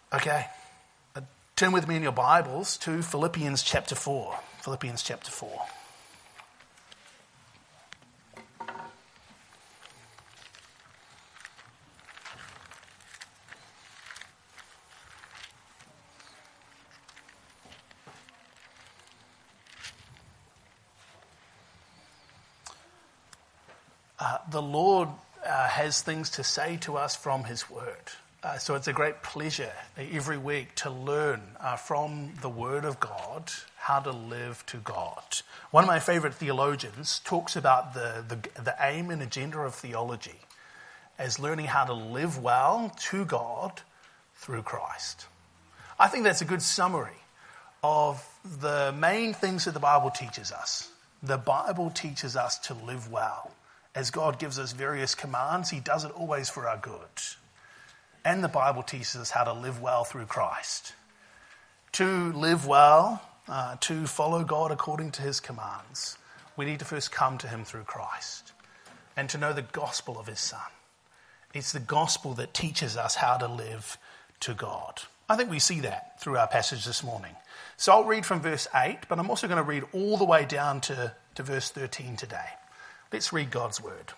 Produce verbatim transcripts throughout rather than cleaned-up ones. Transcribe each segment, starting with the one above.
Okay, uh, turn with me in your Bibles to Philippians chapter four. Philippians chapter four. Uh, the Lord uh, has things to say to us from his word. Uh, so it's a great pleasure every week to learn uh, from the word of God how to live to God. One of my favorite theologians talks about the, the, the aim and agenda of theology as learning how to live well to God through Christ. I think that's a good summary of the main things that the Bible teaches us. The Bible teaches us to live well. As God gives us various commands, he does it always for our good. And the Bible teaches us how to live well through Christ. To live well, uh, to follow God according to his commands, we need to first come to him through Christ and to know the gospel of his Son. It's the gospel that teaches us how to live to God. I think we see that through our passage this morning. So I'll read from verse eight, but I'm also going to read all the way down to, to verse thirteen today. Let's read God's word.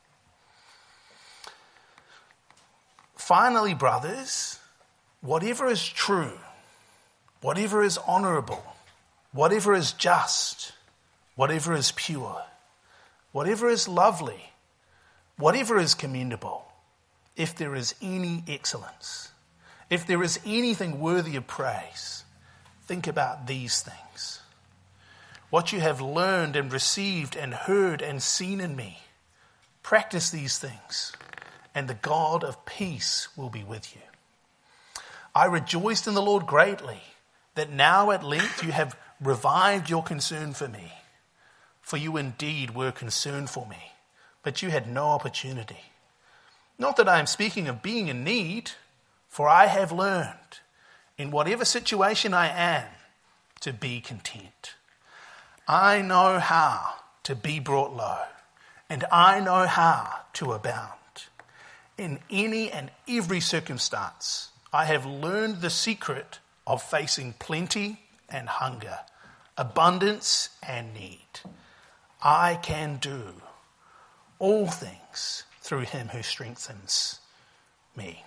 Finally, brothers, whatever is true, whatever is honorable, whatever is just, whatever is pure, whatever is lovely, whatever is commendable, if there is any excellence, if there is anything worthy of praise, think about these things. What you have learned and received and heard and seen in me, practice these things, and the God of peace will be with you. I rejoiced in the Lord greatly that now at length you have revived your concern for me. For you indeed were concerned for me, but you had no opportunity. Not that I am speaking of being in need, for I have learned, in whatever situation I am, to be content. I know how to be brought low, and I know how to abound. In any and every circumstance, I have learned the secret of facing plenty and hunger, abundance and need. I can do all things through him who strengthens me.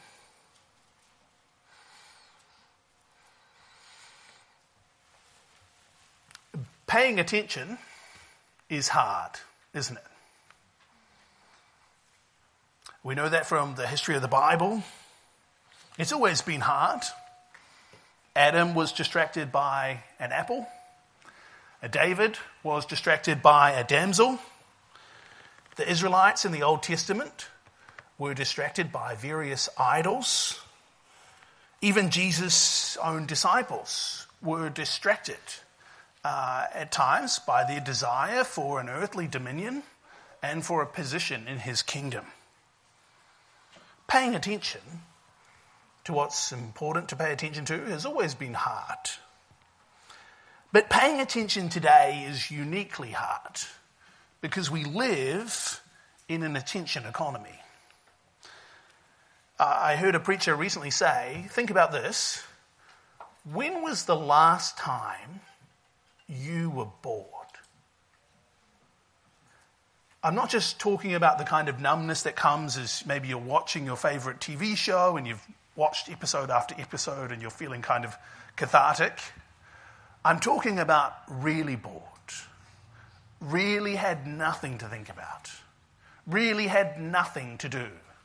Paying attention is hard, isn't it? We know that from the history of the Bible. It's always been hard. Adam was distracted by an apple. David was distracted by a damsel. The Israelites in the Old Testament were distracted by various idols. Even Jesus' own disciples were distracted uh, at times by their desire for an earthly dominion and for a position in his kingdom. Paying attention to what's important to pay attention to has always been hard. But paying attention today is uniquely hard because we live in an attention economy. Uh, I heard a preacher recently say, think about this, when was the last time you were bored? I'm not just talking about the kind of numbness that comes as maybe you're watching your favorite T V show and you've watched episode after episode and you're feeling kind of cathartic. I'm talking about really bored, really had nothing to think about, really had nothing to do.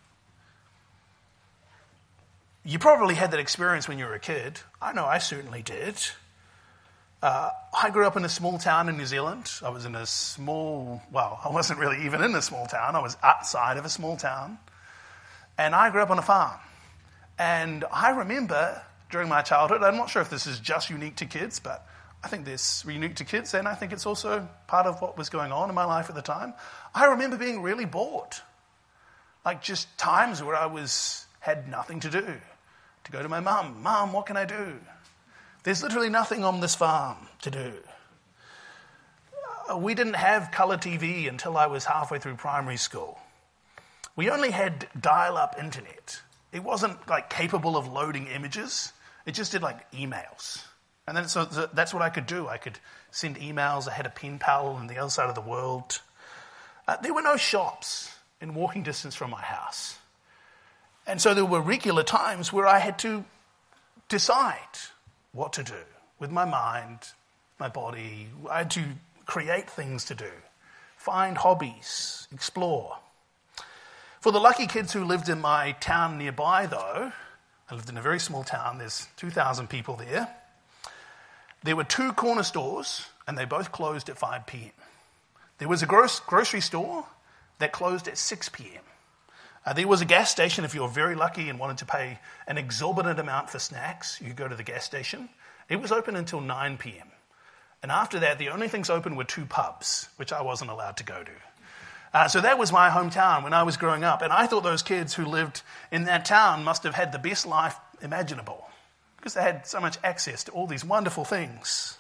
You probably had that experience when you were a kid. I know I certainly did. Uh, I grew up in a small town in New Zealand. I was in a small, well, I wasn't really even in a small town. I was outside of a small town. And I grew up on a farm. And I remember during my childhood, I'm not sure if this is just unique to kids, but I think this is unique to kids, and I think it's also part of what was going on in my life at the time. I remember being really bored. Like just times where I was had nothing to do. To go to my mum, Mum, what can I do? There's literally nothing on this farm to do. Uh, we didn't have colour T V until I was halfway through primary school. We only had dial-up internet It wasn't like capable of loading images. It just did like emails. And then so that's what I could do. I could send emails. I had a pen pal on the other side of the world. Uh, there were no shops in walking distance from my house. And so there were regular times where I had to decide what to do with my mind, my body. I had to create things to do, find hobbies, explore. For the lucky kids who lived in my town nearby, though, I lived in a very small town, there's two thousand people there. There were two corner stores, and they both closed at five p.m. There was a gross, grocery store that closed at six p.m. Uh, there was a gas station. If you were very lucky and wanted to pay an exorbitant amount for snacks, you could go to the gas station. It was open until nine p.m. And after that, the only things open were two pubs, which I wasn't allowed to go to. Uh, so that was my hometown when I was growing up. And I thought those kids who lived in that town must have had the best life imaginable because they had so much access to all these wonderful things.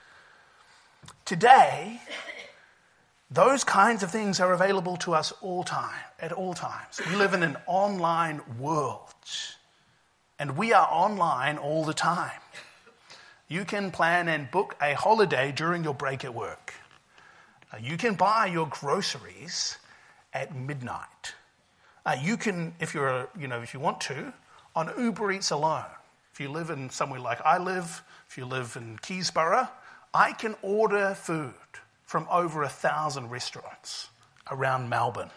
Today, those kinds of things are available to us all time, at all times. We live in an online world, and we are online all the time. You can plan and book a holiday during your break at work. Uh, you can buy your groceries at midnight. Uh, you can, if you're, you know, if you want to, on Uber Eats alone. If you live in somewhere like I live, if you live in Keysborough, I can order food from over a thousand restaurants around Melbourne.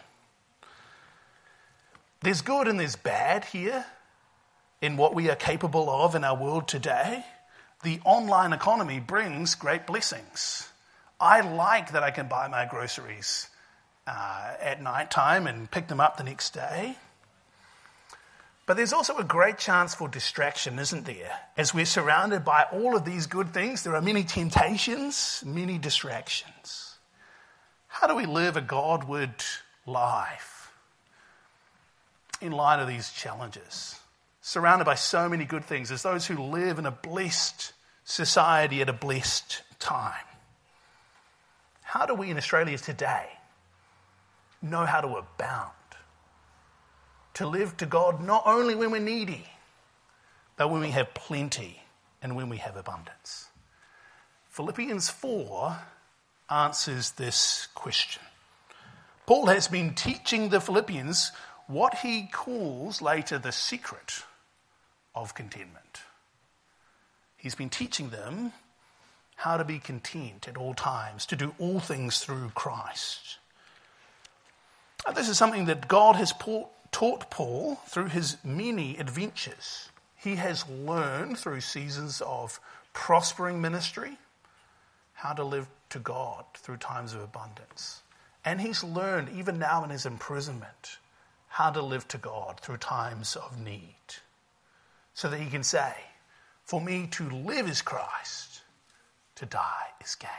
There's good and there's bad here in what we are capable of in our world today. The online economy brings great blessings. I like that I can buy my groceries uh, at night time and pick them up the next day. But there's also a great chance for distraction, isn't there? As we're surrounded by all of these good things, there are many temptations, many distractions. How do we live a Godward life in light of these challenges? Surrounded by so many good things, as those who live in a blessed society at a blessed time. How do we in Australia today know how to abound? To live to God not only when we're needy, but when we have plenty and when we have abundance. Philippians four answers this question. Paul has been teaching the Philippians what he calls later the secret of contentment. He's been teaching them how to be content at all times, to do all things through Christ. And this is something that God has taught Paul through his many adventures. He has learned through seasons of prospering ministry how to live to God through times of abundance. And he's learned, even now in his imprisonment, how to live to God through times of need. So that he can say, for me to live is Christ, to die is gain.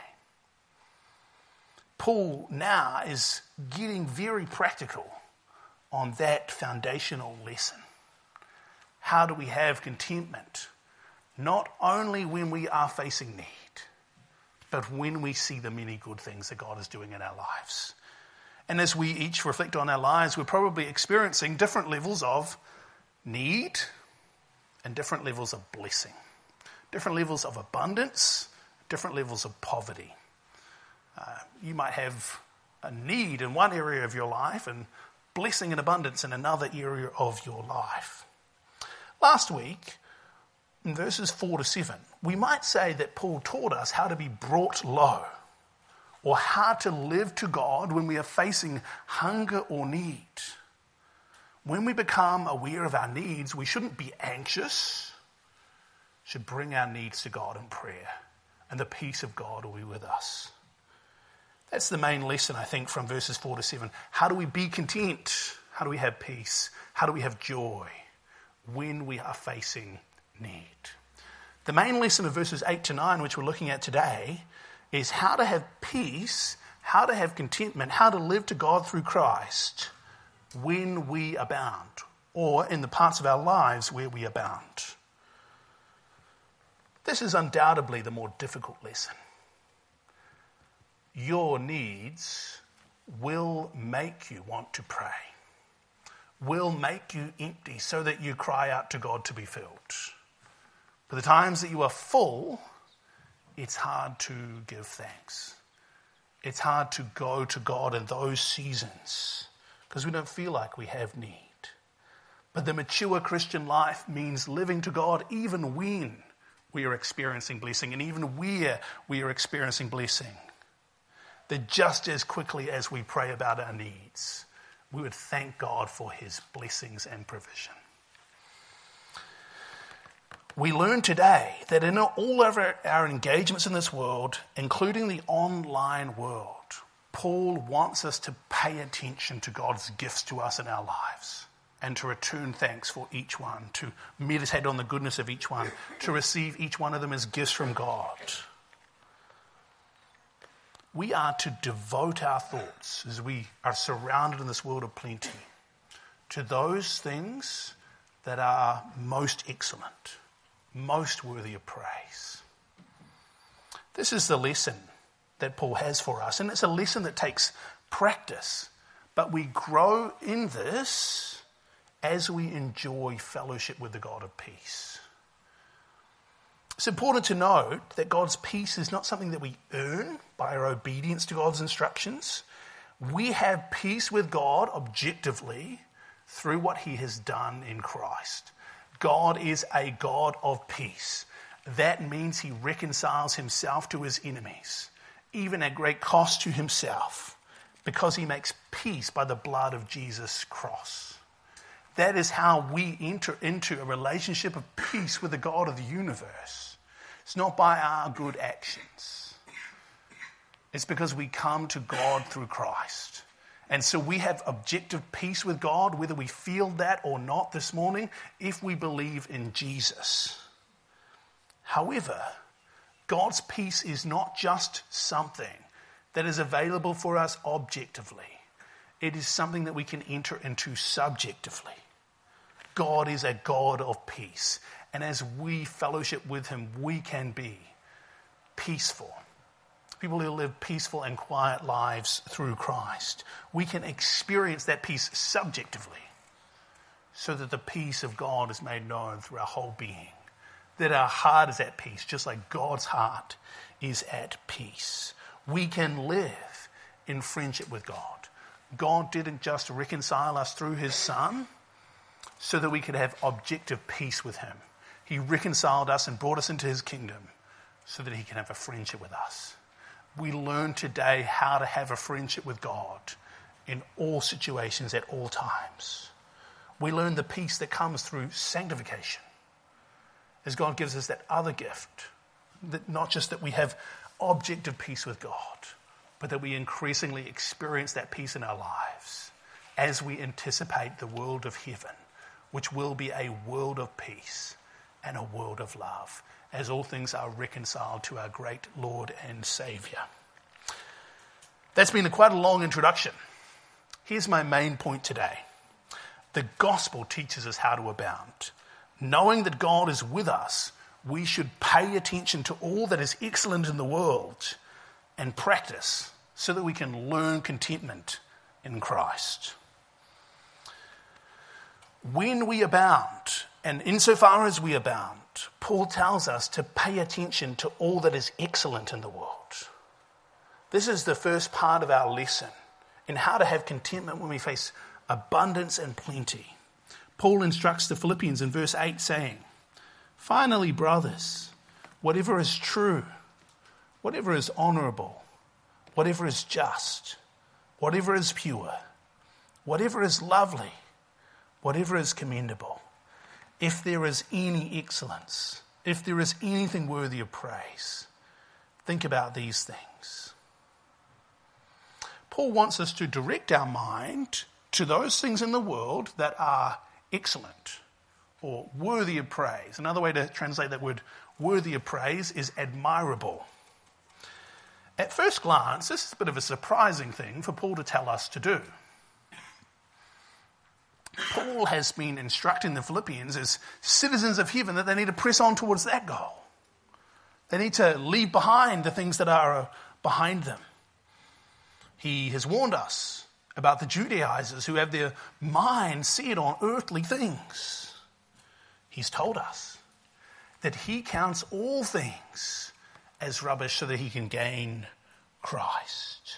Paul now is getting very practical on that foundational lesson. How do we have contentment? Not only when we are facing need, but when we see the many good things that God is doing in our lives. And as we each reflect on our lives, we're probably experiencing different levels of need and different levels of blessing. Different levels of abundance, different levels of poverty. Uh, you might have a need in one area of your life and blessing and abundance in another area of your life. Last week, in verses four to seven, we might say that Paul taught us how to be brought low, or how to live to God when we are facing hunger or need. When we become aware of our needs, we shouldn't be anxious, should bring our needs to God in prayer, and the peace of God will be with us. That's the main lesson, I think, from verses four to seven. How do we be content? How do we have peace? How do we have joy when we are facing need? The main lesson of verses eight to nine, which we're looking at today, is how to have peace, how to have contentment, how to live to God through Christ when we abound, or in the parts of our lives where we abound. This is undoubtedly the more difficult lesson. Your needs will make you want to pray. will make you empty so that you cry out to God to be filled. For the times that you are full, it's hard to give thanks. It's hard to go to God in those seasons because we don't feel like we have need. But the mature Christian life means living to God even when we are experiencing blessing and even where we are experiencing blessing. That just as quickly as we pray about our needs, we would thank God for his blessings and provision. We learn today that in all of our, our engagements in this world, including the online world, Paul wants us to pay attention to God's gifts to us in our lives and to return thanks for each one, to meditate on the goodness of each one, to receive each one of them as gifts from God. We are to devote our thoughts as we are surrounded in this world of plenty to those things that are most excellent, most worthy of praise. This is the lesson that Paul has for us, and it's a lesson that takes practice, but we grow in this as we enjoy fellowship with the God of peace. It's important to note that God's peace is not something that we earn by our obedience to God's instructions. We have peace with God objectively through what he has done in Christ. God is a God of peace. That means he reconciles himself to his enemies, even at great cost to himself, because he makes peace by the blood of Jesus' cross. That is how we enter into a relationship of peace with the God of the universe. It's not by our good actions. It's because we come to God through Christ. And so we have objective peace with God, whether we feel that or not this morning, if we believe in Jesus. However, God's peace is not just something that is available for us objectively. It is something that we can enter into subjectively. God is a God of peace. And as we fellowship with him, we can be peaceful. People who live peaceful and quiet lives through Christ. We can experience that peace subjectively so that the peace of God is made known through our whole being. That our heart is at peace, just like God's heart is at peace. We can live in friendship with God. God didn't just reconcile us through his Son so that we could have objective peace with him. He reconciled us and brought us into his kingdom so that he can have a friendship with us. We learn today how to have a friendship with God in all situations at all times. We learn the peace that comes through sanctification as God gives us that other gift, that not just that we have objective peace with God, but that we increasingly experience that peace in our lives as we anticipate the world of heaven, which will be a world of peace and a world of love, as all things are reconciled to our great Lord and Saviour. That's been a quite a long introduction. Here's my main point today. The gospel teaches us how to abound. Knowing that God is with us, we should pay attention to all that is excellent in the world and practice so that we can learn contentment in Christ. When we abound, and insofar as we abound, Paul tells us to pay attention to all that is excellent in the world. This is the first part of our lesson in how to have contentment when we face abundance and plenty. Paul instructs the Philippians in verse eight saying, "Finally, brothers, whatever is true, whatever is honourable, whatever is just, whatever is pure, whatever is lovely, whatever is commendable, if there is any excellence, if there is anything worthy of praise, think about these things." Paul wants us to direct our mind to those things in the world that are excellent or worthy of praise. Another way to translate that word worthy of praise is admirable. At first glance, this is a bit of a surprising thing for Paul to tell us to do. Paul has been instructing the Philippians as citizens of heaven that they need to press on towards that goal. They need to leave behind the things that are behind them. He has warned us about the Judaizers who have their mind set on earthly things. He's told us that he counts all things as rubbish so that he can gain Christ.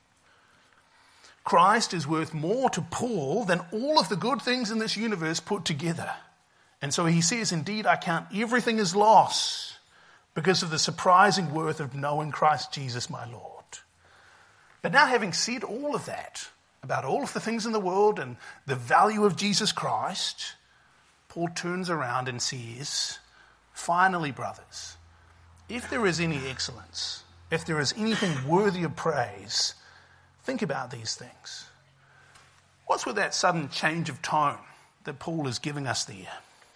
Christ is worth more to Paul than all of the good things in this universe put together. And so he says, indeed, I count everything as loss because of the surprising worth of knowing Christ Jesus my Lord. But now, having said all of that about all of the things in the world and the value of Jesus Christ, Paul turns around and says, finally, brothers, if there is any excellence, if there is anything worthy of praise, think about these things. What's with that sudden change of tone that Paul is giving us there?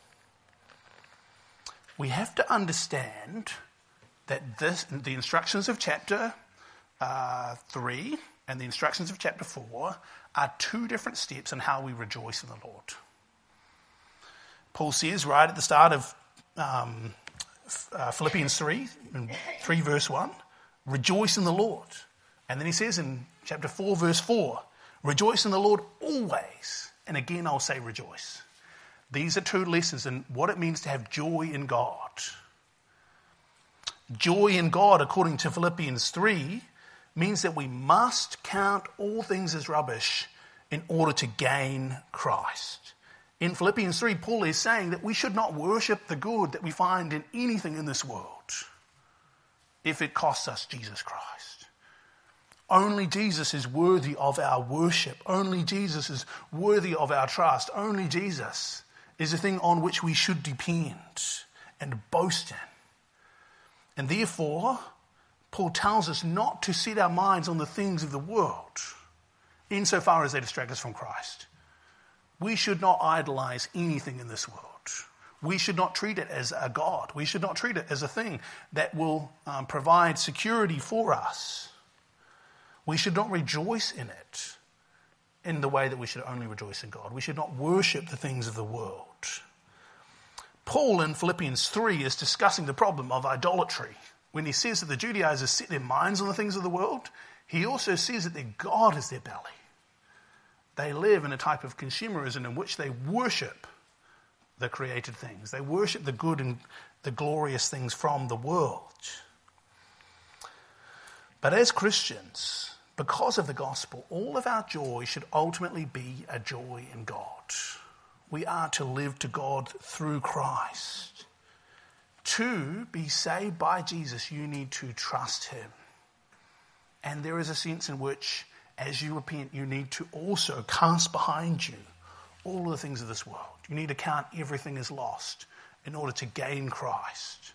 We have to understand that this, the instructions of chapter uh, three and the instructions of chapter four are two different steps in how we rejoice in the Lord. Paul says right at the start of um, uh, Philippians three, three verse one, rejoice in the Lord. And then he says in chapter four verse four, rejoice in the Lord always. And again I'll say rejoice. These are two lessons in what it means to have joy in God. Joy in God, according to Philippians three, means that we must count all things as rubbish in order to gain Christ. In Philippians three, Paul is saying that we should not worship the good that we find in anything in this world if it costs us Jesus Christ. Only Jesus is worthy of our worship. Only Jesus is worthy of our trust. Only Jesus is the thing on which we should depend and boast in. And therefore, Paul tells us not to set our minds on the things of the world insofar as they distract us from Christ. We should not idolize anything in this world. We should not treat it as a God. We should not treat it as a thing that will um, provide security for us. We should not rejoice in it in the way that we should only rejoice in God. We should not worship the things of the world. Paul in Philippians three is discussing the problem of idolatry. When he says that the Judaizers set their minds on the things of the world, he also says that their God is their belly. They live in a type of consumerism in which they worship the created things. They worship the good and the glorious things from the world. But as Christians, because of the gospel, all of our joy should ultimately be a joy in God. We are to live to God through Christ. To be saved by Jesus, you need to trust him. And there is a sense in which, as you repent, you need to also cast behind you all of the things of this world. You need to count everything as lost in order to gain Christ.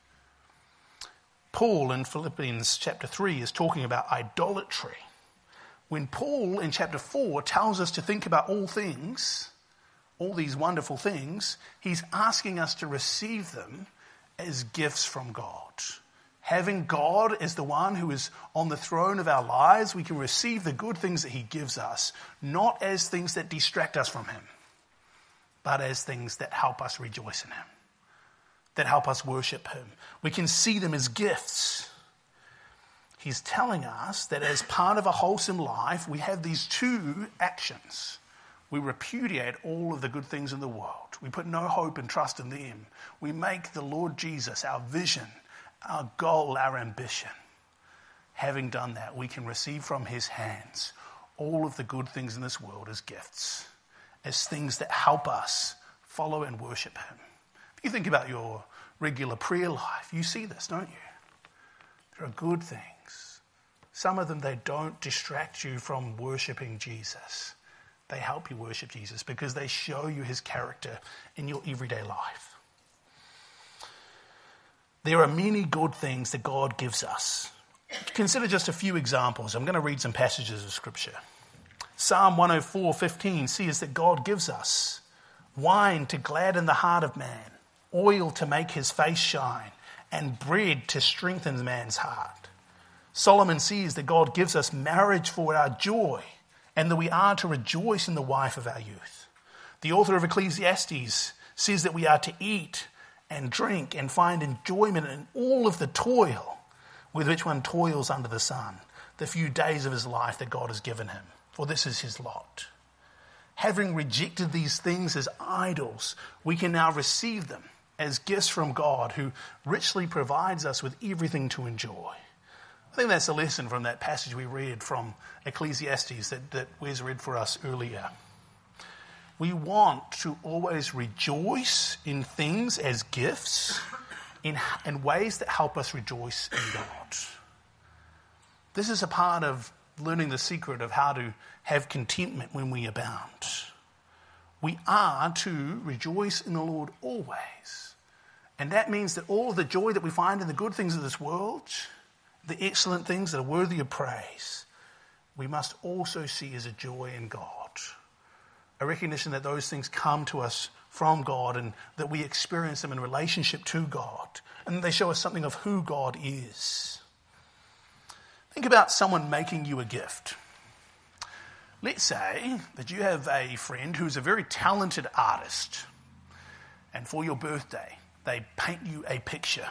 Paul in Philippians chapter three is talking about idolatry. When Paul in chapter four tells us to think about all things, all these wonderful things, he's asking us to receive them as gifts from God. Having God as the one who is on the throne of our lives, we can receive the good things that he gives us, not as things that distract us from him, but as things that help us rejoice in him, that help us worship him. We can see them as gifts. He's telling us that as part of a wholesome life, we have these two actions. We repudiate all of the good things in the world. We put no hope and trust in them. We make the Lord Jesus our vision, our goal, our ambition. Having done that, we can receive from his hands all of the good things in this world as gifts, as things that help us follow and worship him. If you think about your regular prayer life, you see this, don't you? There are good things. Some of them, they don't distract you from worshiping Jesus. They help you worship Jesus because they show you his character in your everyday life. There are many good things that God gives us. Consider just a few examples. I'm going to read some passages of Scripture. Psalm one oh four fifteen says that God gives us wine to gladden the heart of man, oil to make his face shine, and bread to strengthen man's heart. Solomon says that God gives us marriage for our joy, and that we are to rejoice in the wife of our youth. The author of Ecclesiastes says that we are to eat and drink and find enjoyment in all of the toil with which one toils under the sun, the few days of his life that God has given him. for this is his lot. Having rejected these things as idols, we can now receive them as gifts from God, who richly provides us with everything to enjoy. I think that's a lesson from that passage we read from Ecclesiastes that, that Wes read for us earlier. We want to always rejoice in things as gifts in, in ways that help us rejoice in God. This is a part of learning the secret of how to have contentment when we abound. We are to rejoice in the Lord always. And that means that all of the joy that we find in the good things of this world, the excellent things that are worthy of praise, we must also see as a joy in God. A recognition that those things come to us from God and that we experience them in relationship to God. And they show us something of who God is. Think about someone making you a gift. Let's say that you have a friend who's a very talented artist, and for your birthday, they paint you a picture.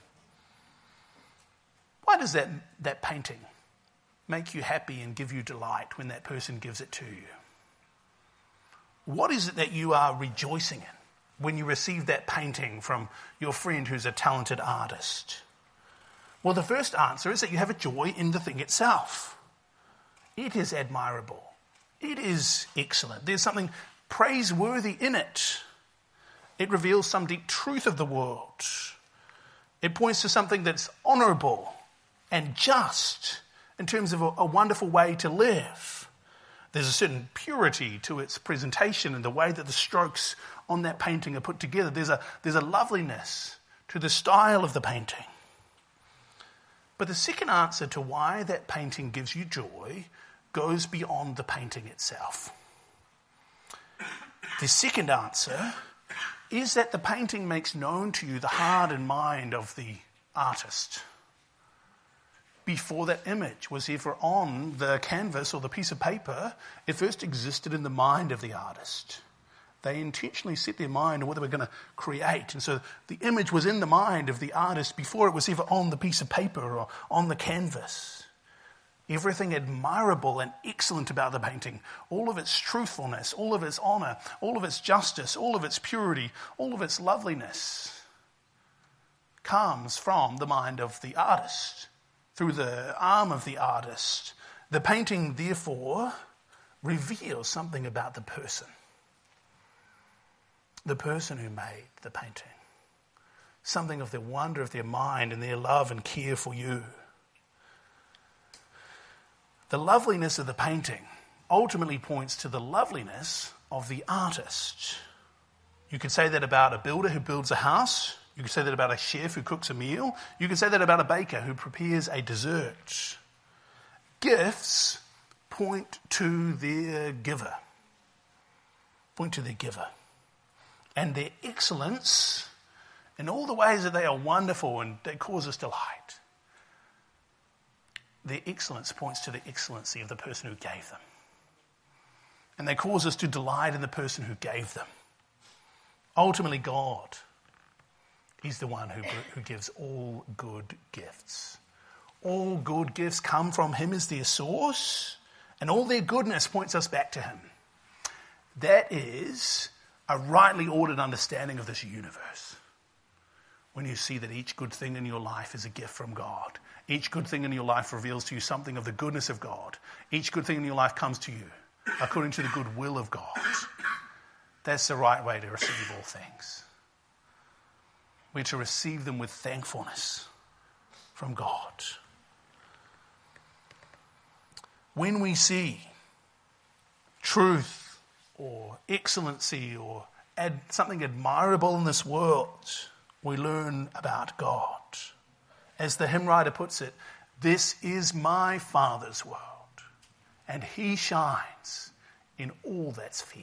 Why does that, that painting make you happy and give you delight when that person gives it to you? What is it that you are rejoicing in when you receive that painting from your friend who's a talented artist? Well, the first answer is that you have a joy in the thing itself. It is admirable. It is excellent. There's something praiseworthy in it. It reveals some deep truth of the world. It points to something that's honourable and just in terms of a, a wonderful way to live. There's a certain purity to its presentation and the way that the strokes on that painting are put together. There's a, there's a loveliness to the style of the painting. But the second answer to why that painting gives you joy goes beyond the painting itself. The second answer is that the painting makes known to you the heart and mind of the artist. Before that image was ever on the canvas or the piece of paper, it first existed in the mind of the artist. They intentionally set their mind on what they were going to create. And so the image was in the mind of the artist before it was ever on the piece of paper or on the canvas. Everything admirable and excellent about the painting, all of its truthfulness, all of its honour, all of its justice, all of its purity, all of its loveliness, comes from the mind of the artist, through the arm of the artist. The painting, therefore, reveals something about the person. The person who made the painting. Something of the wonder of their mind and their love and care for you. The loveliness of the painting ultimately points to the loveliness of the artist. You could say that about a builder who builds a house. You could say that about a chef who cooks a meal. You could say that about a baker who prepares a dessert. Gifts point to their giver. Point to their giver. And their excellence in all the ways that they are wonderful and they cause us delight. Their excellence points to the excellency of the person who gave them. And they cause us to delight in the person who gave them. Ultimately, God is the one who, who gives all good gifts. All good gifts come from him as their source, and all their goodness points us back to him. That is a rightly ordered understanding of this universe. When you see that each good thing in your life is a gift from God. Each good thing in your life reveals to you something of the goodness of God. Each good thing in your life comes to you according to the good will of God. That's the right way to receive all things. We're to receive them with thankfulness from God. When we see truth or excellency or ad- something admirable in this world, we learn about God. As the hymn writer puts it, this is my Father's world, and he shines in all that's fair.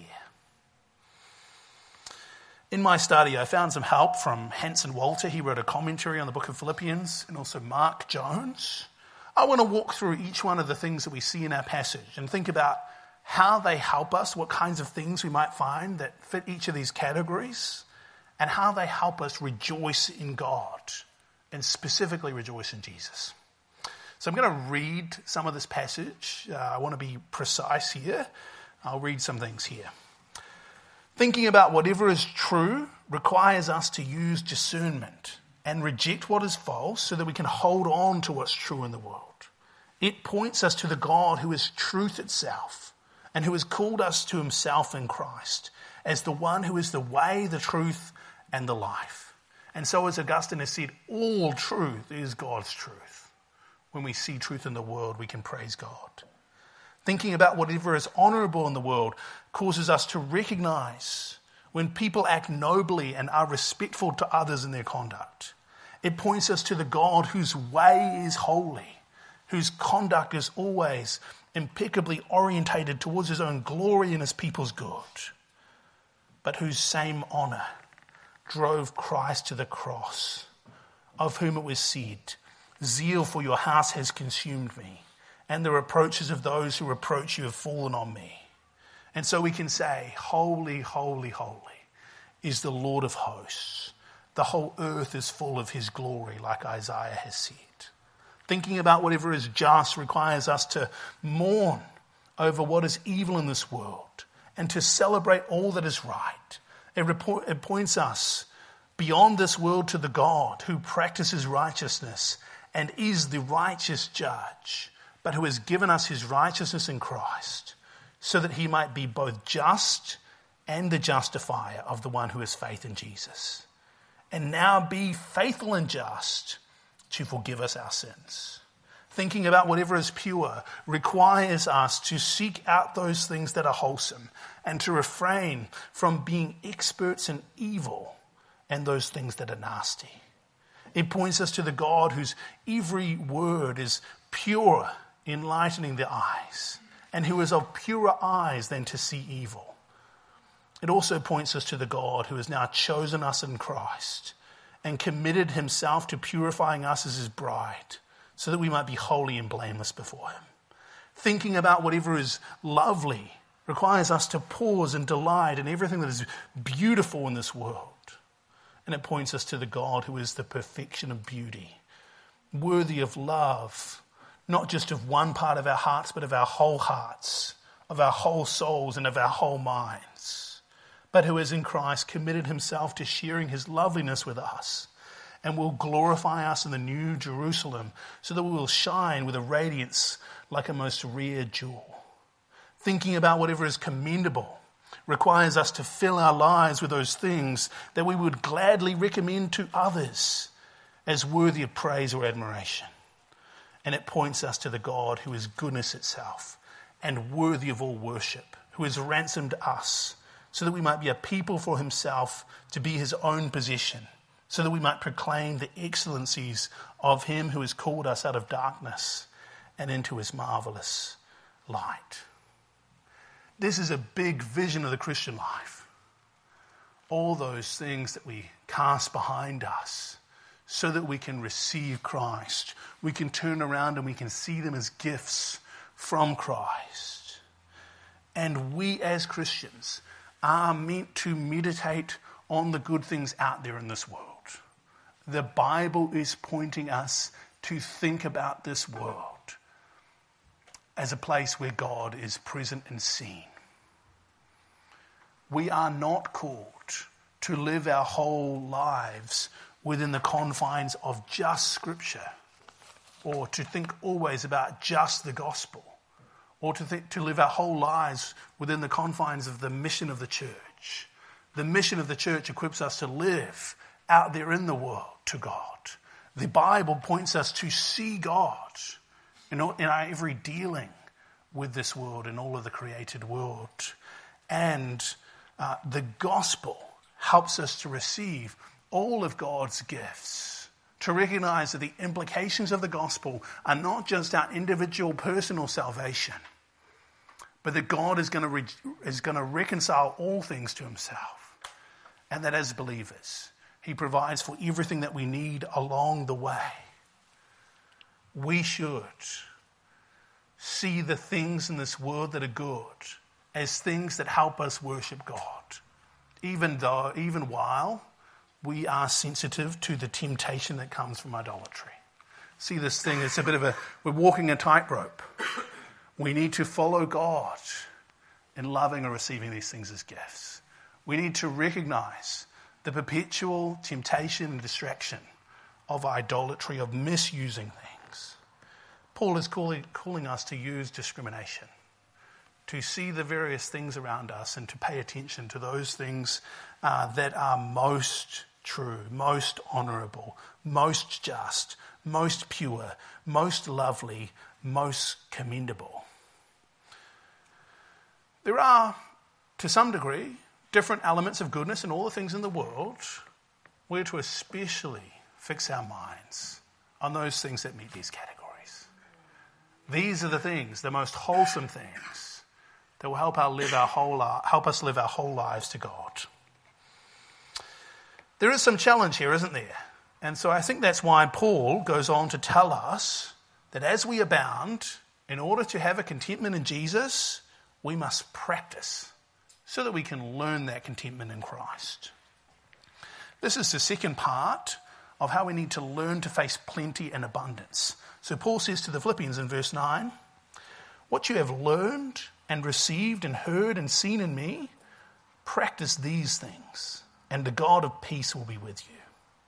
In my study, I found some help from Hanson Walter. He wrote a commentary on the book of Philippians, and also Mark Jones. I want to walk through each one of the things that we see in our passage and think about how they help us, what kinds of things we might find that fit each of these categories, and how they help us rejoice in God, and specifically rejoice in Jesus. So I'm going to read some of this passage. Uh, I want to be precise here. I'll read some things here. Thinking about whatever is true requires us to use discernment and reject what is false so that we can hold on to what's true in the world. It points us to the God who is truth itself and who has called us to himself in Christ as the one who is the way, the truth, and the life. And so, as Augustine has said, all truth is God's truth. When we see truth in the world, we can praise God. Thinking about whatever is honourable in the world causes us to recognise when people act nobly and are respectful to others in their conduct. It points us to the God whose way is holy, whose conduct is always impeccably orientated towards his own glory and his people's good, but whose same honour drove Christ to the cross, of whom it was said, "Zeal for your house has consumed me, and the reproaches of those who reproach you have fallen on me." And so we can say, "Holy, holy, holy is the Lord of hosts. The whole earth is full of his glory," like Isaiah has said. Thinking about whatever is just requires us to mourn over what is evil in this world and to celebrate all that is right. It, report, it points us beyond this world to the God who practices righteousness and is the righteous judge, but who has given us his righteousness in Christ, so that he might be both just and the justifier of the one who has faith in Jesus, and now be faithful and just to forgive us our sins. Thinking about whatever is pure requires us to seek out those things that are wholesome and to refrain from being experts in evil and those things that are nasty. It points us to the God whose every word is pure, enlightening the eyes, and who is of purer eyes than to see evil. It also points us to the God who has now chosen us in Christ and committed himself to purifying us as his bride, so that we might be holy and blameless before him. Thinking about whatever is lovely requires us to pause and delight in everything that is beautiful in this world. And it points us to the God who is the perfection of beauty, worthy of love, not just of one part of our hearts, but of our whole hearts, of our whole souls, and of our whole minds, but who is in Christ committed himself to sharing his loveliness with us and will glorify us in the new Jerusalem so that we will shine with a radiance like a most rare jewel. Thinking about whatever is commendable requires us to fill our lives with those things that we would gladly recommend to others as worthy of praise or admiration. And it points us to the God who is goodness itself and worthy of all worship, who has ransomed us so that we might be a people for himself, to be his own possession, so that we might proclaim the excellencies of him who has called us out of darkness and into his marvelous light. This is a big vision of the Christian life. All those things that we cast behind us so that we can receive Christ. We can turn around and we can see them as gifts from Christ. And we as Christians are meant to meditate on the good things out there in this world. The Bible is pointing us to think about this world as a place where God is present and seen. We are not called to live our whole lives within the confines of just Scripture, or to think always about just the gospel, or to think, to live our whole lives within the confines of the mission of the church. The mission of the church equips us to live out there in the world to God. The Bible points us to see God in, all, in our every dealing with this world and all of the created world. And uh, the gospel helps us to receive all of God's gifts, to recognize that the implications of the gospel are not just our individual personal salvation, but that God is going to re- is going to reconcile all things to himself, and that as believers, he provides for everything that we need along the way. We should see the things in this world that are good as things that help us worship God, even though, even while we are sensitive to the temptation that comes from idolatry. see this thing, it's a bit of a, we're walking a tightrope. We need to follow God in loving or receiving these things as gifts. We need to recognize the perpetual temptation and distraction of idolatry, of misusing things. Paul is calling, calling us to use discrimination, to see the various things around us and to pay attention to those things uh, that are most true, most honourable, most just, most pure, most lovely, most commendable. There are, to some degree, different elements of goodness in all the things in the world. We're to especially fix our minds on those things that meet these categories. These are the things, the most wholesome things, that will help, our live our whole, help us live our whole lives to God. There is some challenge here, isn't there? And so I think that's why Paul goes on to tell us that as we abound, in order to have a contentment in Jesus, we must practice so that we can learn that contentment in Christ. This is the second part of how we need to learn to face plenty and abundance. So Paul says to the Philippians in verse nine, "What you have learned and received and heard and seen in me, practice these things, and the God of peace will be with you."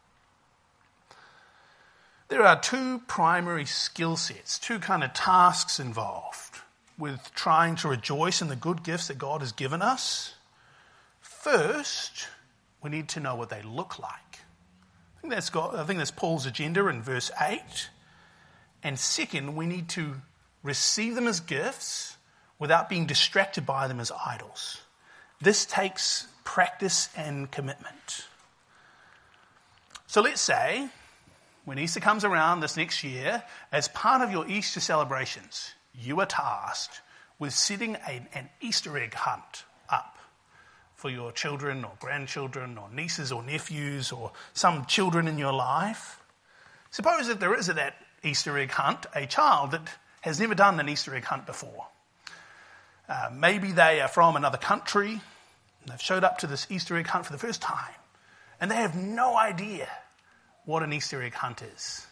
There are two primary skill sets, two kind of tasks involved with trying to rejoice in the good gifts that God has given us. First, we need to know what they look like. I think that's God, I think that's Paul's agenda in verse eight. And second, we need to receive them as gifts without being distracted by them as idols. This takes practice and commitment. So let's say, when Easter comes around this next year, as part of your Easter celebrations, you are tasked with setting a, an Easter egg hunt up for your children or grandchildren or nieces or nephews or some children in your life. Suppose that there is at that Easter egg hunt a child that has never done an Easter egg hunt before. Uh, maybe they are from another country and they've showed up to this Easter egg hunt for the first time and they have no idea what an Easter egg hunt is.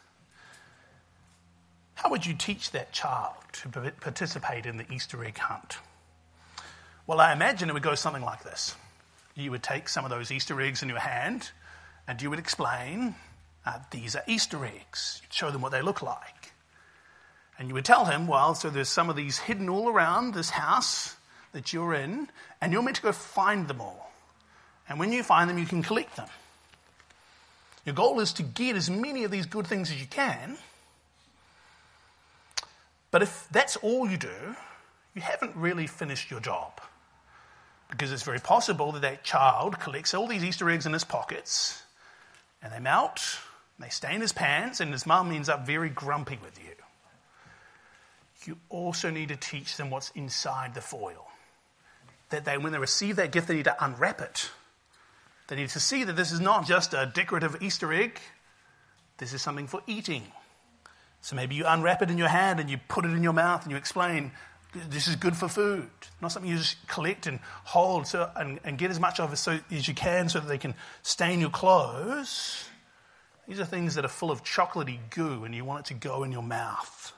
How would you teach that child to participate in the Easter egg hunt? Well, I imagine it would go something like this. You would take some of those Easter eggs in your hand and you would explain, uh, these are Easter eggs. You'd show them what they look like. And you would tell him, well, so there's some of these hidden all around this house that you're in, and you're meant to go find them all. And when you find them, you can collect them. Your goal is to get as many of these good things as you can. But if that's all you do, you haven't really finished your job. Because it's very possible that that child collects all these Easter eggs in his pockets, and they melt, and they stain his pants, and his mum ends up very grumpy with you. You also need to teach them what's inside the foil. That they, when they receive that gift, they need to unwrap it. They need to see that this is not just a decorative Easter egg. This is something for eating. So maybe you unwrap it in your hand and you put it in your mouth and you explain, this is good for food. Not something you just collect and hold so, and, and get as much of it so, as you can so that they can stain your clothes. These are things that are full of chocolatey goo and you want it to go in your mouth.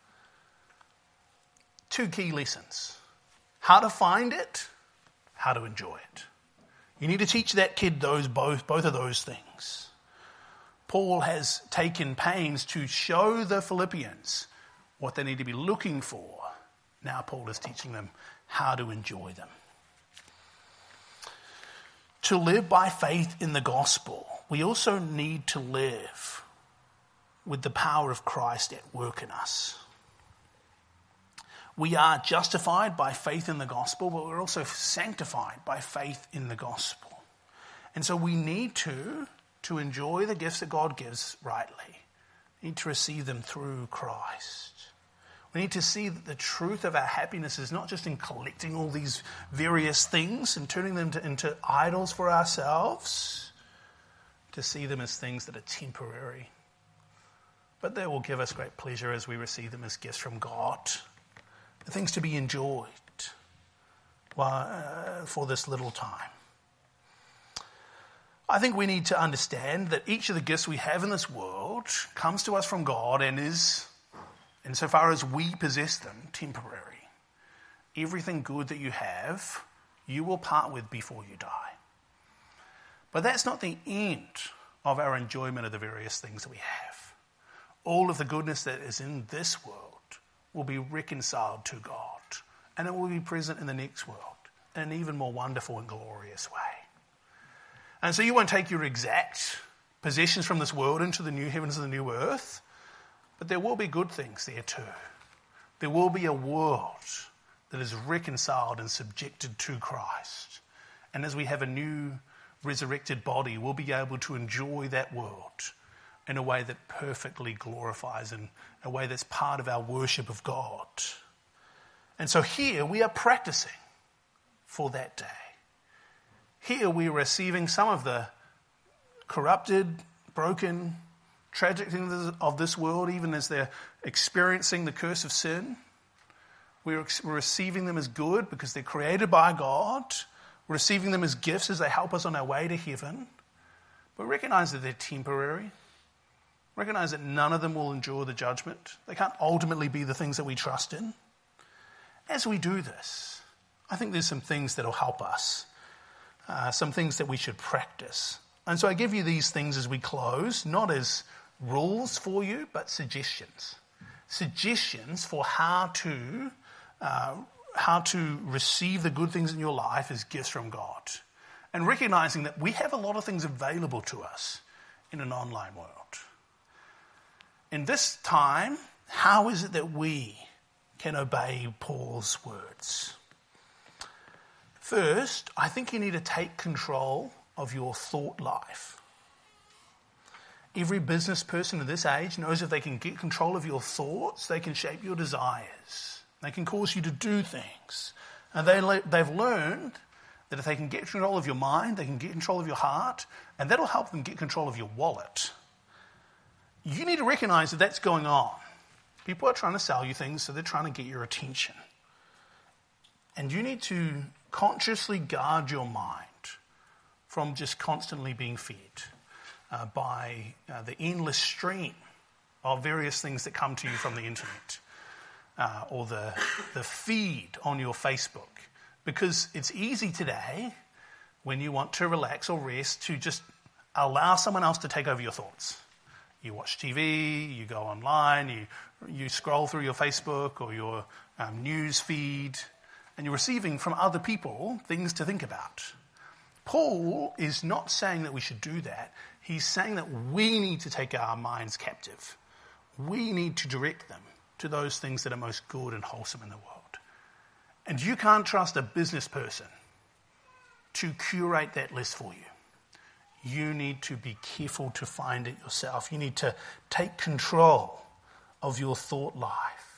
Two key lessons. How to find it, how to enjoy it. You need to teach that kid those both, both of those things. Paul has taken pains to show the Philippians what they need to be looking for. Now Paul is teaching them how to enjoy them. To live by faith in the gospel, we also need to live with the power of Christ at work in us. We are justified by faith in the gospel, but we're also sanctified by faith in the gospel. And so we need to, to enjoy the gifts that God gives rightly. We need to receive them through Christ. We need to see that the truth of our happiness is not just in collecting all these various things and turning them to, into idols for ourselves, to see them as things that are temporary. But they will give us great pleasure as we receive them as gifts from God. Things to be enjoyed uh, for this little time. I think we need to understand that each of the gifts we have in this world comes to us from God and is, insofar as we possess them, temporary. Everything good that you have, you will part with before you die. But that's not the end of our enjoyment of the various things that we have. All of the goodness that is in this world will be reconciled to God, and it will be present in the next world in an even more wonderful and glorious way. And so you won't take your exact possessions from this world into the new heavens and the new earth, but there will be good things there too. There will be a world that is reconciled and subjected to Christ. And as we have a new resurrected body, we'll be able to enjoy that world in a way that perfectly glorifies, in a way that's part of our worship of God. And so here we are practicing for that day. Here we are receiving some of the corrupted, broken, tragic things of this world, even as they're experiencing the curse of sin. We're receiving them as good because they're created by God. We're receiving them as gifts as they help us on our way to heaven. But recognize that they're temporary. Recognize that none of them will endure the judgment. They can't ultimately be the things that we trust in. As we do this, I think there's some things that will help us. Uh, some things that we should practice. And so I give you these things as we close, not as rules for you, but suggestions. Suggestions for how to uh, how to receive the good things in your life as gifts from God. And recognizing that we have a lot of things available to us in an online world. In this time, how is it that we can obey Paul's words? First, I think you need to take control of your thought life. Every business person in this age knows if they can get control of your thoughts, they can shape your desires. They can cause you to do things. And they, they've learned that if they can get control of your mind, they can get control of your heart, and that'll help them get control of your wallet. You need to recognize that that's going on. People are trying to sell you things, so they're trying to get your attention. And you need to consciously guard your mind from just constantly being fed uh, by uh, the endless stream of various things that come to you from the internet uh, or the, the feed on your Facebook. Because it's easy today, when you want to relax or rest, to just allow someone else to take over your thoughts. You watch T V, you go online, you, you scroll through your Facebook or your um, news feed, and you're receiving from other people things to think about. Paul is not saying that we should do that. He's saying that we need to take our minds captive. We need to direct them to those things that are most good and wholesome in the world. And you can't trust a business person to curate that list for you. You need to be careful to find it yourself. You need to take control of your thought life.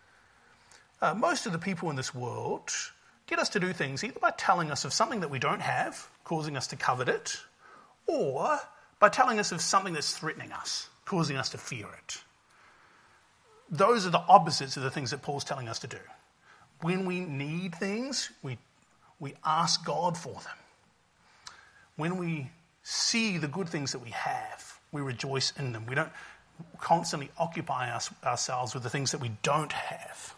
Uh, most of the people in this world get us to do things either by telling us of something that we don't have, causing us to covet it, or by telling us of something that's threatening us, causing us to fear it. Those are the opposites of the things that Paul's telling us to do. When we need things, we, we ask God for them. When we see the good things that we have, we rejoice in them. We don't constantly occupy us, ourselves with the things that we don't have.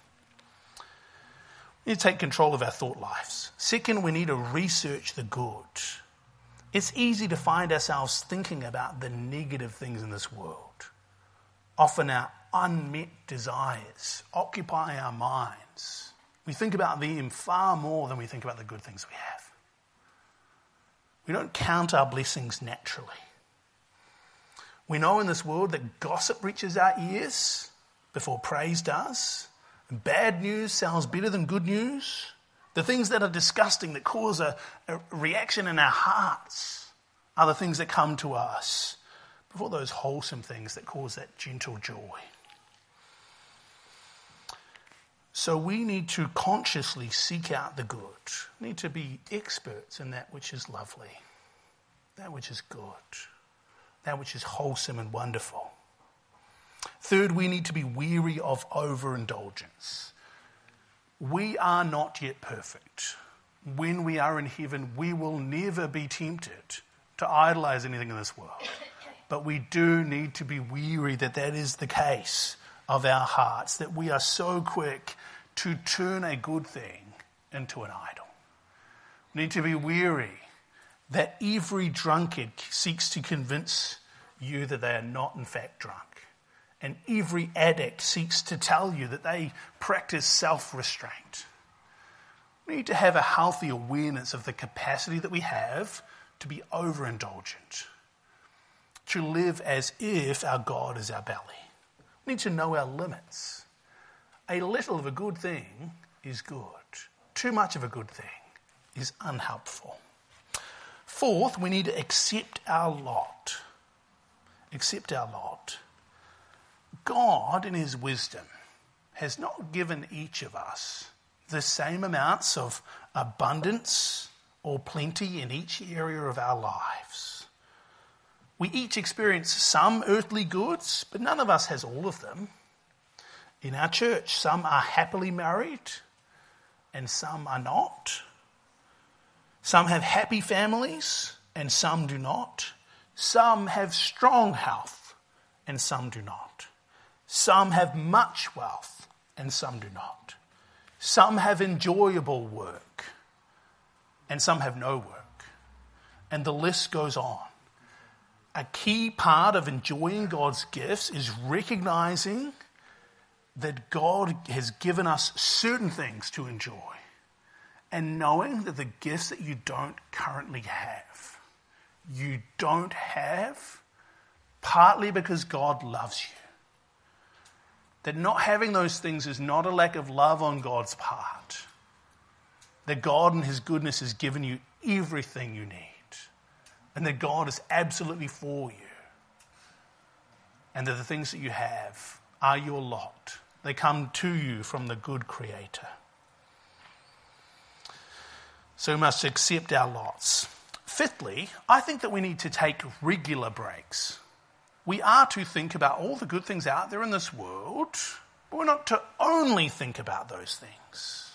We need to take control of our thought lives. Second, we need to research the good. It's easy to find ourselves thinking about the negative things in this world. Often our unmet desires occupy our minds. We think about them far more than we think about the good things we have. We don't count our blessings naturally. We know in this world that gossip reaches our ears before praise does. And bad news sounds better than good news. The things that are disgusting, that cause a, a reaction in our hearts, are the things that come to us before those wholesome things that cause that gentle joy. So we need to consciously seek out the good. We need to be experts in that which is lovely, that which is good, that which is wholesome and wonderful. Third, we need to be weary of overindulgence. We are not yet perfect. When we are in heaven, we will never be tempted to idolize anything in this world. But we do need to be weary that that is the case of our hearts, that we are so quick to turn a good thing into an idol. We need to be weary that every drunkard seeks to convince you that they are not in fact drunk. And every addict seeks to tell you that they practice self-restraint. We need to have a healthy awareness of the capacity that we have to be overindulgent, to live as if our God is our belly. We need to know our limits. A little of a good thing is good. Too much of a good thing is unhelpful. Fourth, we need to accept our lot. Accept our lot. God, in his wisdom, has not given each of us the same amounts of abundance or plenty in each area of our lives. We each experience some earthly goods, but none of us has all of them. In our church, some are happily married and some are not. Some have happy families and some do not. Some have strong health and some do not. Some have much wealth and some do not. Some have enjoyable work and some have no work. And the list goes on. A key part of enjoying God's gifts is recognizing that God has given us certain things to enjoy and knowing that the gifts that you don't currently have, you don't have partly because God loves you. That not having those things is not a lack of love on God's part. That God in his goodness has given you everything you need. And that God is absolutely for you. And that the things that you have are your lot. They come to you from the good Creator. So we must accept our lots. Fifthly, I think that we need to take regular breaks. We are to think about all the good things out there in this world, but we're not to only think about those things.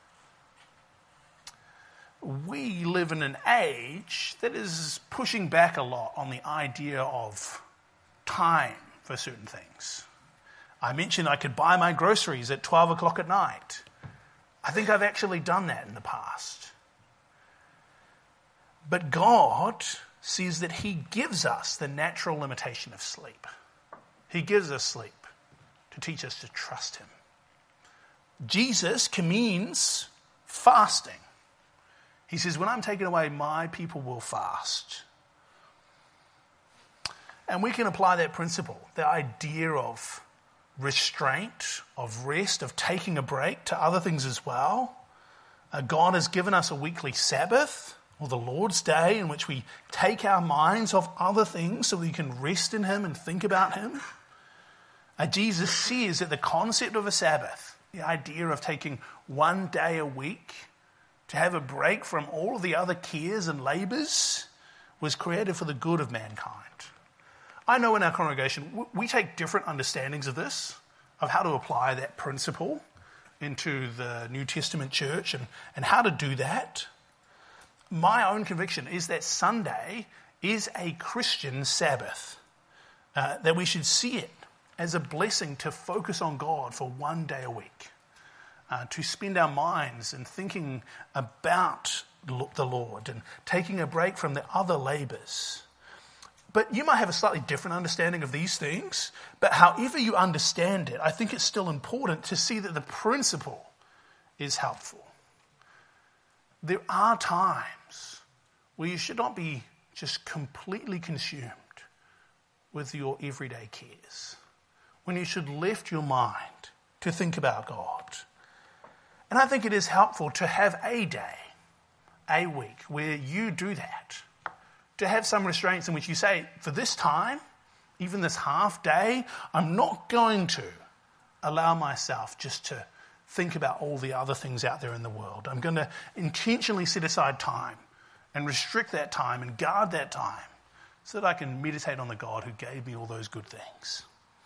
We live in an age that is pushing back a lot on the idea of time for certain things. I mentioned I could buy my groceries at twelve o'clock at night. I think I've actually done that in the past. But God says that he gives us the natural limitation of sleep. He gives us sleep to teach us to trust him. Jesus commends fasting. He says, when I'm taken away, my people will fast. And we can apply that principle, the idea of restraint, of rest, of taking a break to other things as well. Uh, God has given us a weekly Sabbath, or the Lord's Day, in which we take our minds off other things so we can rest in him and think about him. Uh, Jesus says that the concept of a Sabbath, the idea of taking one day a week to have a break from all of the other cares and labours, was created for the good of mankind. I know in our congregation, we take different understandings of this, of how to apply that principle into the New Testament church and, and how to do that. My own conviction is that Sunday is a Christian Sabbath, uh, that we should see it as a blessing to focus on God for one day a week, uh, to spend our minds in thinking about the Lord and taking a break from the other labours. But you might have a slightly different understanding of these things, but however you understand it, I think it's still important to see that the principle is helpful. There are times where you should not be just completely consumed with your everyday cares, when you should lift your mind to think about God. And I think it is helpful to have a day, a week, where you do that. To have some restraints in which you say, for this time, even this half day, I'm not going to allow myself just to think about all the other things out there in the world. I'm going to intentionally set aside time and restrict that time and guard that time so that I can meditate on the God who gave me all those good things.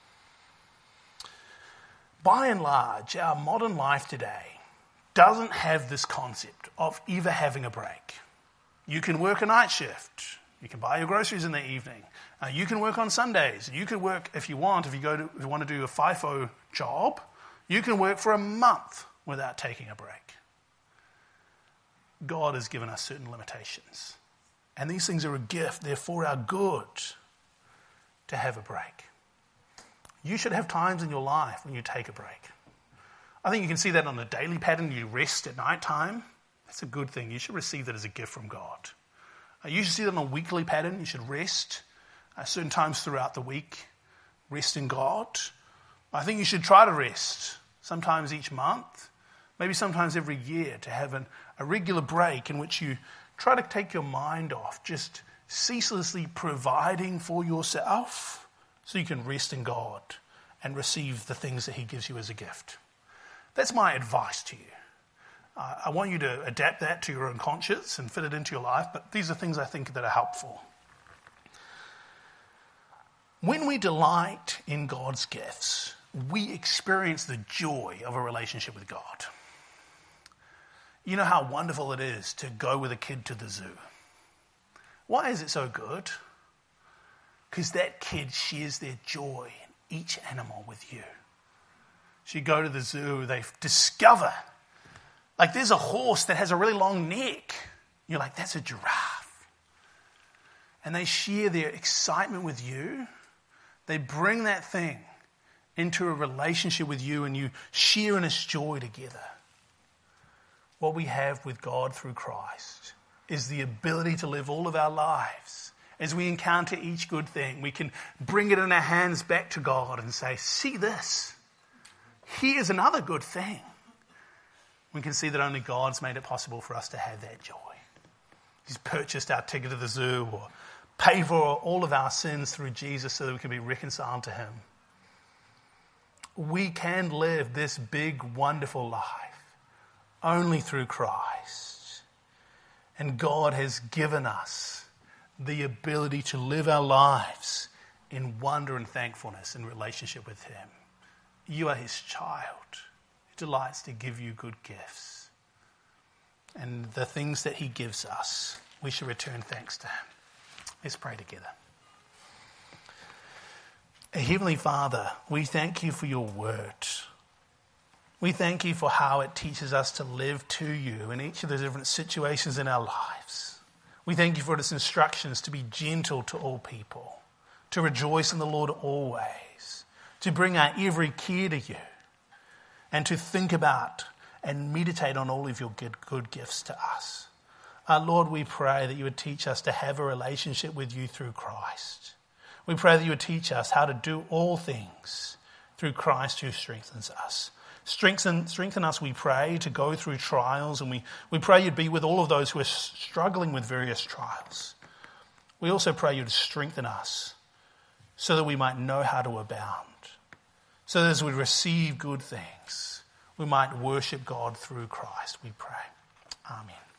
By and large, our modern life today doesn't have this concept of ever having a break. You can work a night shift. You can buy your groceries in the evening. Uh, you can work on Sundays. You can work, if you want, if you go to, if you want to do a FIFO job, you can work for a month without taking a break. God has given us certain limitations. And these things are a gift. They're for our good to have a break. You should have times in your life when you take a break. I think you can see that on a daily pattern. You rest at night time. That's a good thing. You should receive that as a gift from God. Uh, you should see that on a weekly pattern. You should rest uh, certain times throughout the week. Rest in God. I think you should try to rest sometimes each month, maybe sometimes every year, to have an, a regular break in which you try to take your mind off, just ceaselessly providing for yourself so you can rest in God and receive the things that he gives you as a gift. That's my advice to you. Uh, I want you to adapt that to your own conscience and fit it into your life, but these are things I think that are helpful. When we delight in God's gifts, we experience the joy of a relationship with God. You know how wonderful it is to go with a kid to the zoo. Why is it so good? Because that kid shares their joy in each animal with you. So you go to the zoo, they discover, like there's a horse that has a really long neck. You're like, that's a giraffe. And they share their excitement with you. They bring that thing into a relationship with you and you share in its joy together. What we have with God through Christ is the ability to live all of our lives. As we encounter each good thing, we can bring it in our hands back to God and say, see this. Here's another good thing. We can see that only God's made it possible for us to have that joy. He's purchased our ticket to the zoo or paid for all of our sins through Jesus so that we can be reconciled to him. We can live this big, wonderful life only through Christ. And God has given us the ability to live our lives in wonder and thankfulness in relationship with him. You are his child. He delights to give you good gifts. And the things that he gives us, we should return thanks to him. Let's pray together. Heavenly Father, we thank you for your word. We thank you for how it teaches us to live to you in each of the different situations in our lives. We thank you for its instructions to be gentle to all people, to rejoice in the Lord always, to bring our every care to you, and to think about and meditate on all of your good, good gifts to us. Our Lord, we pray that you would teach us to have a relationship with you through Christ. We pray that you would teach us how to do all things through Christ who strengthens us. Strengthen, strengthen us, we pray, to go through trials, and we, we pray you'd be with all of those who are struggling with various trials. We also pray you'd strengthen us so that we might know how to abound, so that as we receive good things, we might worship God through Christ, we pray. Amen.